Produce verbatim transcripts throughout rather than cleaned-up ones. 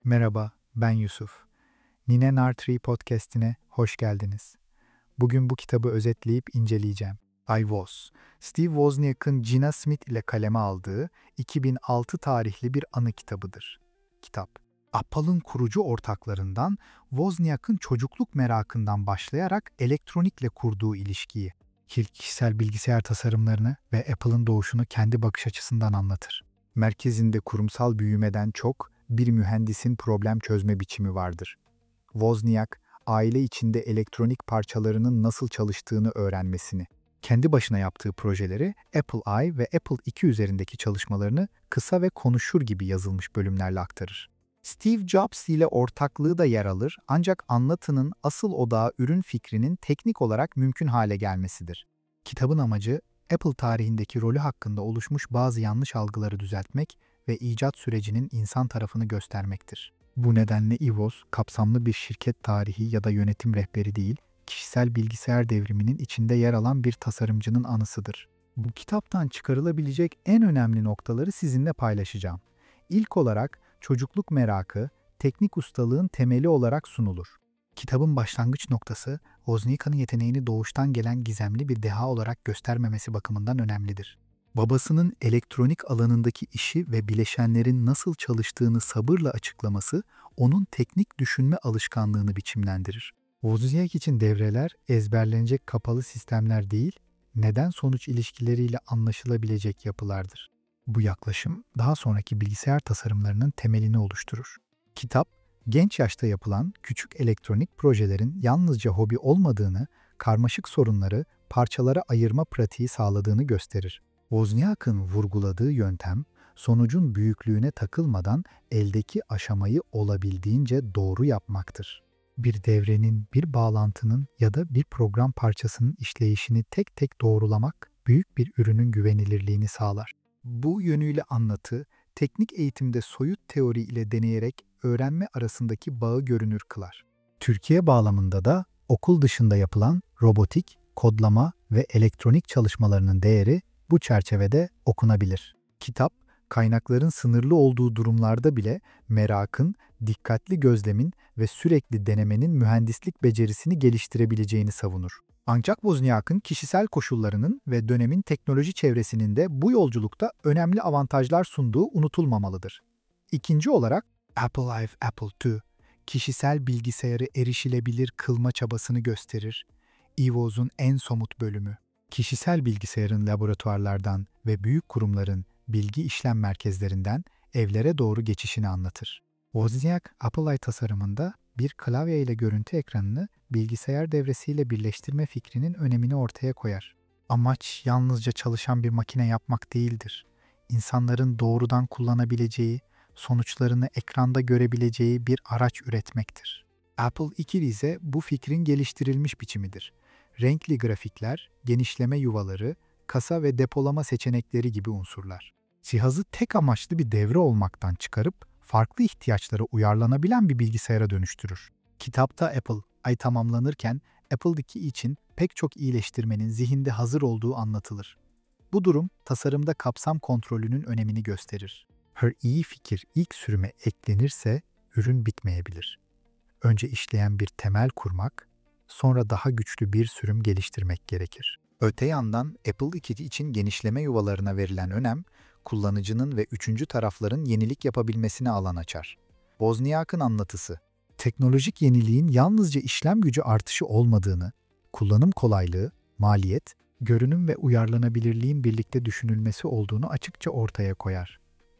Merhaba, ben Yusuf. Nine Nartree podcast'ine hoş geldiniz. Bugün bu kitabı özetleyip inceleyeceğim. I Was, Steve Wozniak'ın Gina Smith ile kaleme aldığı iki bin altı tarihli bir anı kitabıdır. Kitap, Apple'ın kurucu ortaklarından Wozniak'ın çocukluk merakından başlayarak elektronikle kurduğu ilişkiyi, kişisel bilgisayar tasarımlarını ve Apple'ın doğuşunu kendi bakış açısından anlatır. Merkezinde kurumsal büyümeden çok bir mühendisin problem çözme biçimi vardır. Wozniak, aile içinde elektronik parçalarının nasıl çalıştığını öğrenmesini, kendi başına yaptığı projeleri Apple I ve Apple iki üzerindeki çalışmalarını kısa ve konuşur gibi yazılmış bölümlerle aktarır. Steve Jobs ile ortaklığı da yer alır ancak anlatının asıl odağı ürün fikrinin teknik olarak mümkün hale gelmesidir. Kitabın amacı, Apple tarihindeki rolü hakkında oluşmuş bazı yanlış algıları düzeltmek ve icat sürecinin insan tarafını göstermektir. Bu nedenle I W O S, kapsamlı bir şirket tarihi ya da yönetim rehberi değil, kişisel bilgisayar devriminin içinde yer alan bir tasarımcının anısıdır. Bu kitaptan çıkarılabilecek en önemli noktaları sizinle paylaşacağım. İlk olarak çocukluk merakı, teknik ustalığın temeli olarak sunulur. Kitabın başlangıç noktası, Wozniak'ın yeteneğini doğuştan gelen gizemli bir deha olarak göstermemesi bakımından önemlidir. Babasının elektronik alanındaki işi ve bileşenlerin nasıl çalıştığını sabırla açıklaması, onun teknik düşünme alışkanlığını biçimlendirir. Wozniak için devreler ezberlenecek kapalı sistemler değil, neden-sonuç ilişkileriyle anlaşılabilecek yapılardır. Bu yaklaşım, daha sonraki bilgisayar tasarımlarının temelini oluşturur. Kitap, genç yaşta yapılan küçük elektronik projelerin yalnızca hobi olmadığını, karmaşık sorunları parçalara ayırma pratiği sağladığını gösterir. Wozniak'ın vurguladığı yöntem, sonucun büyüklüğüne takılmadan eldeki aşamayı olabildiğince doğru yapmaktır. Bir devrenin, bir bağlantının ya da bir program parçasının işleyişini tek tek doğrulamak, büyük bir ürünün güvenilirliğini sağlar. Bu yönüyle anlatı, teknik eğitimde soyut teori ile deneyerek öğrenme arasındaki bağı görünür kılar. Türkiye bağlamında da okul dışında yapılan robotik, kodlama ve elektronik çalışmalarının değeri bu çerçevede okunabilir. Kitap, kaynakların sınırlı olduğu durumlarda bile merakın, dikkatli gözlemin ve sürekli denemenin mühendislik becerisini geliştirebileceğini savunur. Ancak Wozniak'ın kişisel koşullarının ve dönemin teknoloji çevresinin de bu yolculukta önemli avantajlar sunduğu unutulmamalıdır. İkinci olarak Apple I, Apple iki, kişisel bilgisayarı erişilebilir kılma çabasını gösterir. I W O S'un en somut bölümü. Kişisel bilgisayarın laboratuvarlardan ve büyük kurumların bilgi işlem merkezlerinden evlere doğru geçişini anlatır. Wozniak, Apple I tasarımında bir klavye ile görüntü ekranını bilgisayar devresiyle birleştirme fikrinin önemini ortaya koyar. Amaç yalnızca çalışan bir makine yapmak değildir. İnsanların doğrudan kullanabileceği, sonuçlarını ekranda görebileceği bir araç üretmektir. Apple iki ise bu fikrin geliştirilmiş biçimidir. Renkli grafikler, genişleme yuvaları, kasa ve depolama seçenekleri gibi unsurlar. Cihazı tek amaçlı bir devre olmaktan çıkarıp farklı ihtiyaçlara uyarlanabilen bir bilgisayara dönüştürür. Kitapta Apple I tamamlanırken Apple iki için pek çok iyileştirmenin zihinde hazır olduğu anlatılır. Bu durum tasarımda kapsam kontrolünün önemini gösterir. Her iyi fikir ilk sürüme eklenirse ürün bitmeyebilir. Önce işleyen bir temel kurmak, sonra daha güçlü bir sürüm geliştirmek gerekir. Öte yandan Apple iki için genişleme yuvalarına verilen önem, kullanıcının ve üçüncü tarafların yenilik yapabilmesine alan açar. Wozniak'ın anlatısı, teknolojik yeniliğin yalnızca işlem gücü artışı olmadığını, kullanım kolaylığı, maliyet, görünüm ve uyarlanabilirliğin birlikte düşünülmesi olduğunu açıkça ortaya koyar.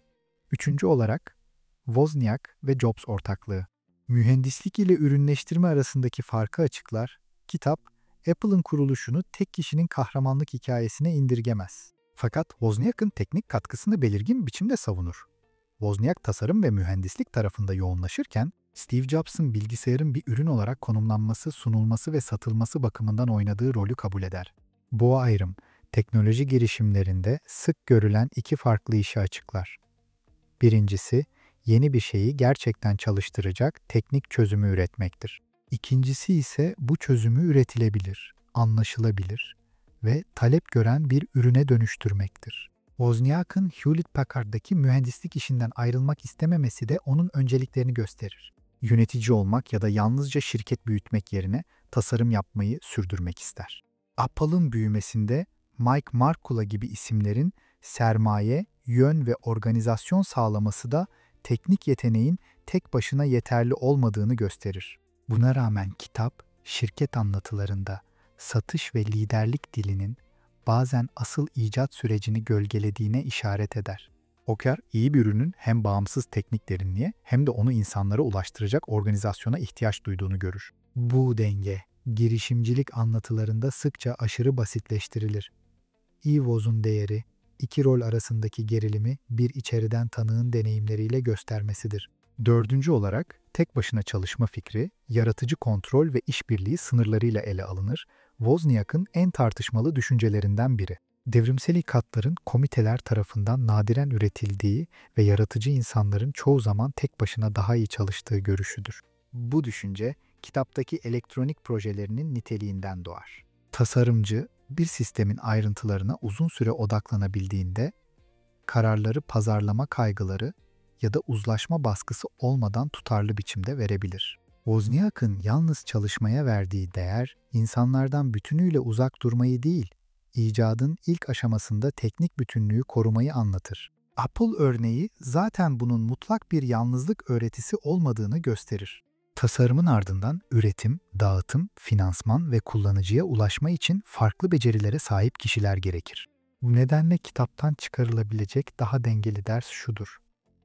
Üçüncü olarak, Wozniak ve Jobs ortaklığı. Mühendislik ile ürünleştirme arasındaki farkı açıklar, kitap, Apple'ın kuruluşunu tek kişinin kahramanlık hikayesine indirgemez. Fakat Wozniak'ın teknik katkısını belirgin bir biçimde savunur. Wozniak tasarım ve mühendislik tarafında yoğunlaşırken, Steve Jobs'ın bilgisayarın bir ürün olarak konumlanması, sunulması ve satılması bakımından oynadığı rolü kabul eder. Bu ayrım, teknoloji girişimlerinde sık görülen iki farklı işi açıklar. Birincisi, yeni bir şeyi gerçekten çalıştıracak teknik çözümü üretmektir. İkincisi ise bu çözümü üretilebilir, anlaşılabilir ve talep gören bir ürüne dönüştürmektir. Wozniak'ın Hewlett-Packard'daki mühendislik işinden ayrılmak istememesi de onun önceliklerini gösterir. Yönetici olmak ya da yalnızca şirket büyütmek yerine tasarım yapmayı sürdürmek ister. Apple'ın büyümesinde Mike Markkula gibi isimlerin sermaye, yön ve organizasyon sağlaması da teknik yeteneğin tek başına yeterli olmadığını gösterir. Buna rağmen kitap, şirket anlatılarında satış ve liderlik dilinin bazen asıl icat sürecini gölgelediğine işaret eder. Oker, iyi bir ürünün hem bağımsız teknik derinliğe hem de onu insanlara ulaştıracak organizasyona ihtiyaç duyduğunu görür. Bu denge, girişimcilik anlatılarında sıkça aşırı basitleştirilir. Ewoz'un değeri, iki rol arasındaki gerilimi bir içeriden tanığın deneyimleriyle göstermesidir. Dördüncü olarak, tek başına çalışma fikri, yaratıcı kontrol ve işbirliği sınırlarıyla ele alınır, Wozniak'ın en tartışmalı düşüncelerinden biri. Devrimsel ikatların komiteler tarafından nadiren üretildiği ve yaratıcı insanların çoğu zaman tek başına daha iyi çalıştığı görüşüdür. Bu düşünce, kitaptaki elektronik projelerinin niteliğinden doğar. Tasarımcı, bir sistemin ayrıntılarına uzun süre odaklanabildiğinde, kararları pazarlama kaygıları ya da uzlaşma baskısı olmadan tutarlı biçimde verebilir. Wozniak'ın yalnız çalışmaya verdiği değer, insanlardan bütünüyle uzak durmayı değil, icadın ilk aşamasında teknik bütünlüğü korumayı anlatır. Apple örneği zaten bunun mutlak bir yalnızlık öğretisi olmadığını gösterir. Tasarımın ardından üretim, dağıtım, finansman ve kullanıcıya ulaşma için farklı becerilere sahip kişiler gerekir. Bu nedenle kitaptan çıkarılabilecek daha dengeli ders şudur: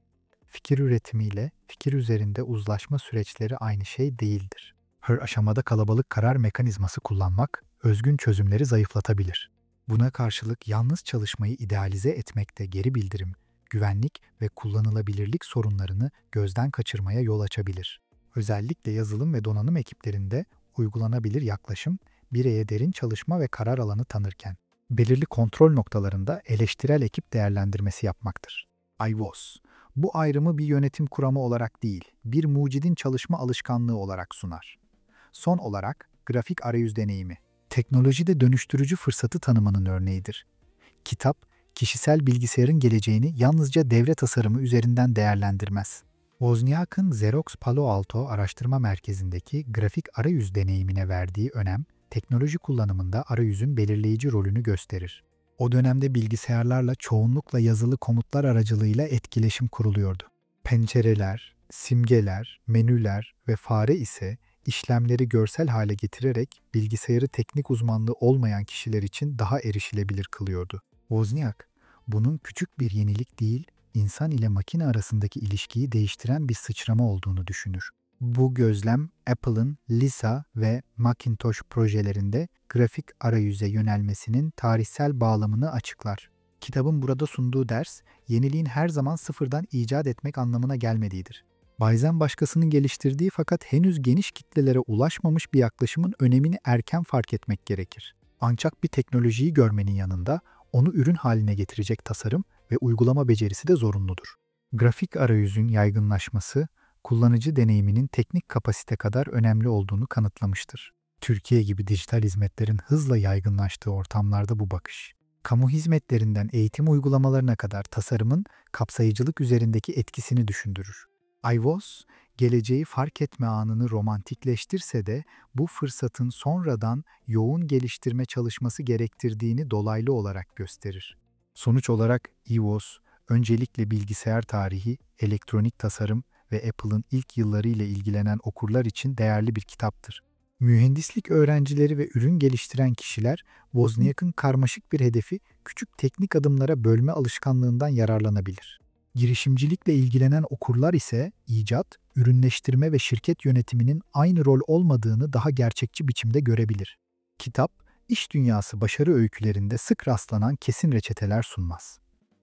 fikir üretimiyle fikir üzerinde uzlaşma süreçleri aynı şey değildir. Her aşamada kalabalık karar mekanizması kullanmak, özgün çözümleri zayıflatabilir. Buna karşılık yalnız çalışmayı idealize etmekte geri bildirim, güvenlik ve kullanılabilirlik sorunlarını gözden kaçırmaya yol açabilir. Özellikle yazılım ve donanım ekiplerinde uygulanabilir yaklaşım, bireye derin çalışma ve karar alanı tanırken, belirli kontrol noktalarında eleştirel ekip değerlendirmesi yapmaktır. iWoz, bu ayrımı bir yönetim kuramı olarak değil, bir mucidin çalışma alışkanlığı olarak sunar. Son olarak, grafik arayüz deneyimi, teknolojide dönüştürücü fırsatı tanımanın örneğidir. Kitap, kişisel bilgisayarın geleceğini yalnızca devre tasarımı üzerinden değerlendirmez. Wozniak'ın Xerox Palo Alto Araştırma Merkezi'ndeki grafik arayüz deneyimine verdiği önem, teknoloji kullanımında arayüzün belirleyici rolünü gösterir. O dönemde bilgisayarlarla çoğunlukla yazılı komutlar aracılığıyla etkileşim kuruluyordu. Pencereler, simgeler, menüler ve fare ise işlemleri görsel hale getirerek bilgisayarı teknik uzmanlığı olmayan kişiler için daha erişilebilir kılıyordu. Wozniak, bunun küçük bir yenilik değil, insan ile makine arasındaki ilişkiyi değiştiren bir sıçrama olduğunu düşünür. Bu gözlem, Apple'ın Lisa ve Macintosh projelerinde grafik arayüze yönelmesinin tarihsel bağlamını açıklar. Kitabın burada sunduğu ders, yeniliğin her zaman sıfırdan icat etmek anlamına gelmediğidir. Bazen başkasının geliştirdiği fakat henüz geniş kitlelere ulaşmamış bir yaklaşımın önemini erken fark etmek gerekir. Ancak bir teknolojiyi görmenin yanında onu ürün haline getirecek tasarım ve uygulama becerisi de zorunludur. Grafik arayüzün yaygınlaşması, kullanıcı deneyiminin teknik kapasite kadar önemli olduğunu kanıtlamıştır. Türkiye gibi dijital hizmetlerin hızla yaygınlaştığı ortamlarda bu bakış, kamu hizmetlerinden eğitim uygulamalarına kadar tasarımın kapsayıcılık üzerindeki etkisini düşündürür. iWoz, geleceği fark etme anını romantikleştirse de bu fırsatın sonradan yoğun geliştirme çalışması gerektirdiğini dolaylı olarak gösterir. Sonuç olarak iWoz, öncelikle bilgisayar tarihi, elektronik tasarım ve Apple'ın ilk yılları ile ilgilenen okurlar için değerli bir kitaptır. Mühendislik öğrencileri ve ürün geliştiren kişiler, Wozniak'ın karmaşık bir hedefi küçük teknik adımlara bölme alışkanlığından yararlanabilir. Girişimcilikle ilgilenen okurlar ise icat, ürünleştirme ve şirket yönetiminin aynı rol olmadığını daha gerçekçi biçimde görebilir. Kitap, iş dünyası başarı öykülerinde sık rastlanan kesin reçeteler sunmaz.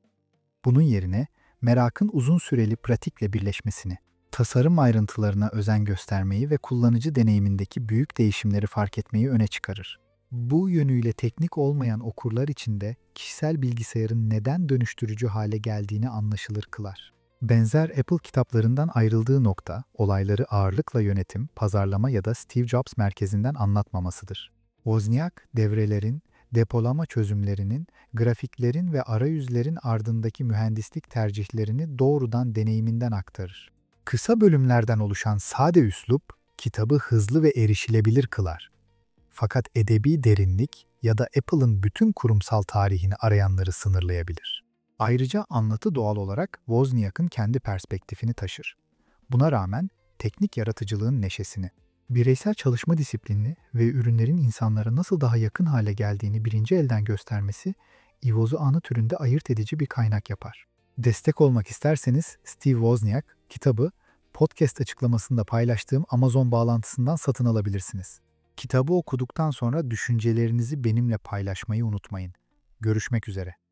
Bunun yerine merakın uzun süreli pratikle birleşmesini, tasarım ayrıntılarına özen göstermeyi ve kullanıcı deneyimindeki büyük değişimleri fark etmeyi öne çıkarır. Bu yönüyle teknik olmayan okurlar için de kişisel bilgisayarın neden dönüştürücü hale geldiğini anlaşılır kılar. Benzer Apple kitaplarından ayrıldığı nokta, olayları ağırlıkla yönetim, pazarlama ya da Steve Jobs merkezinden anlatmamasıdır. Wozniak, devrelerin, depolama çözümlerinin, grafiklerin ve arayüzlerin ardındaki mühendislik tercihlerini doğrudan deneyiminden aktarır. Kısa bölümlerden oluşan sade üslup, kitabı hızlı ve erişilebilir kılar. Fakat edebi derinlik ya da Apple'ın bütün kurumsal tarihini arayanları sınırlayabilir. Ayrıca anlatı doğal olarak Wozniak'ın kendi perspektifini taşır. Buna rağmen teknik yaratıcılığın neşesini, bireysel çalışma disiplinini ve ürünlerin insanlara nasıl daha yakın hale geldiğini birinci elden göstermesi, Ivoz'u anı türünde ayırt edici bir kaynak yapar. Destek olmak isterseniz Steve Wozniak kitabı podcast açıklamasında paylaştığım Amazon bağlantısından satın alabilirsiniz. Kitabı okuduktan sonra düşüncelerinizi benimle paylaşmayı unutmayın. Görüşmek üzere.